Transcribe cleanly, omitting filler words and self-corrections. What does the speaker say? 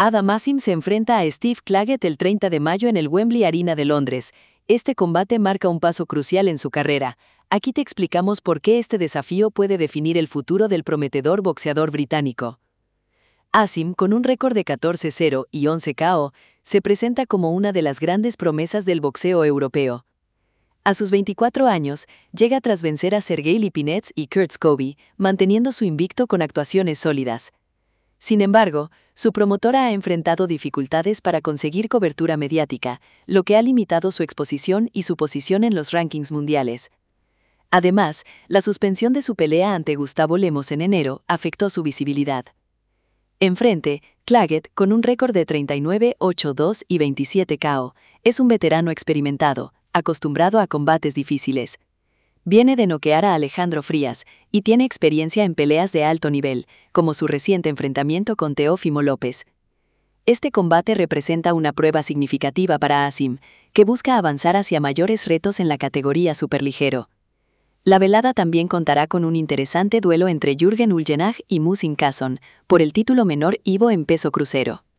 Adam Asim se enfrenta a Steve Claggett el 30 de mayo en el Wembley Arena de Londres. Este combate marca un paso crucial en su carrera. Aquí te explicamos por qué este desafío puede definir el futuro del prometedor boxeador británico. Asim, con un récord de 14-0 y 11 KO, se presenta como una de las grandes promesas del boxeo europeo. A sus 24 años, llega tras vencer a Sergey Lipinets y Kurt Scovy, manteniendo su invicto con actuaciones sólidas. Sin embargo, su promotora ha enfrentado dificultades para conseguir cobertura mediática, lo que ha limitado su exposición y su posición en los rankings mundiales. Además, la suspensión de su pelea ante Gustavo Lemos en enero afectó su visibilidad. Enfrente, Claggett, con un récord de 39-8-2 y 27 KO, es un veterano experimentado, acostumbrado a combates difíciles. Viene de noquear a Alejandro Frías y tiene experiencia en peleas de alto nivel, como su reciente enfrentamiento con Teófimo López. Este combate representa una prueba significativa para Asim, que busca avanzar hacia mayores retos en la categoría superligero. La velada también contará con un interesante duelo entre Jürgen Ulgenach y Musin Kazon, por el título menor Ivo en peso crucero.